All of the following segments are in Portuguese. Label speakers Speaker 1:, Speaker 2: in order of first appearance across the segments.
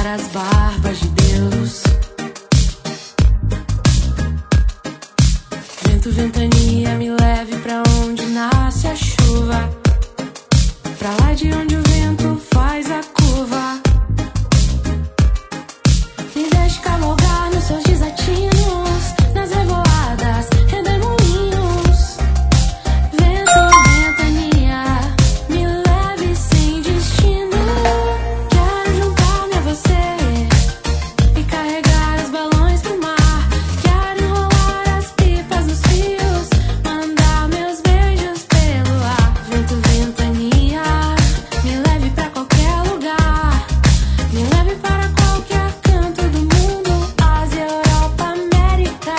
Speaker 1: para as barbas de Deus. Vento, ventania, me leve pra onde nasce a chuva, pra lá de onde o vento faz a curva. Me deixe cavalgar nos seus desatinos, nas revoadas, redemoinhos. Vento, ventania, me leve sem destino. Quero juntar-me a você e carregar os balões pro mar. Quero enrolar as pipas nos fios, mandar meus beijos pelo ar. Vento, ventania, me leve pra qualquer lugar, me leve para qualquer canto do mundo, Ásia, Europa, América.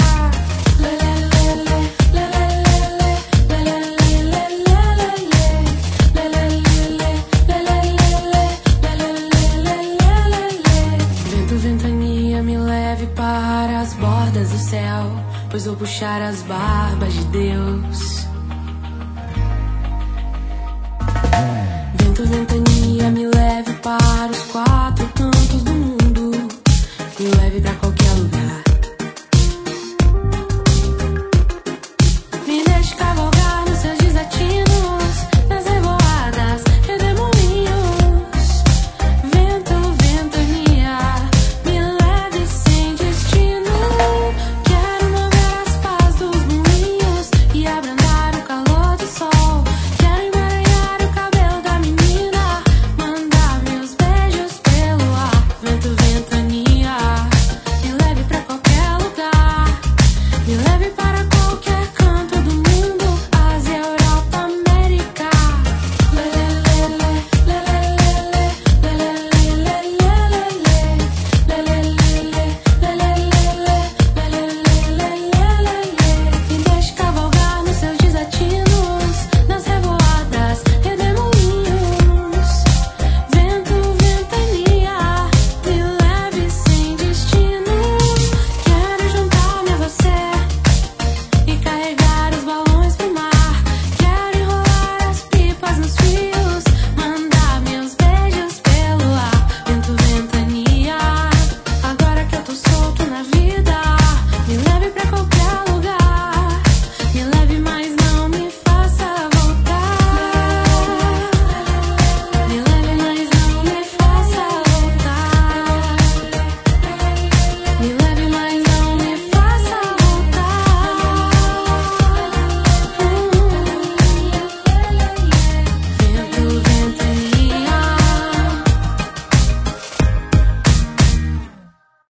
Speaker 1: Vento, ventania, me leve para as bordas do céu, pois vou puxar as barbas de Deus. Vento, ventania, me leve para os quatro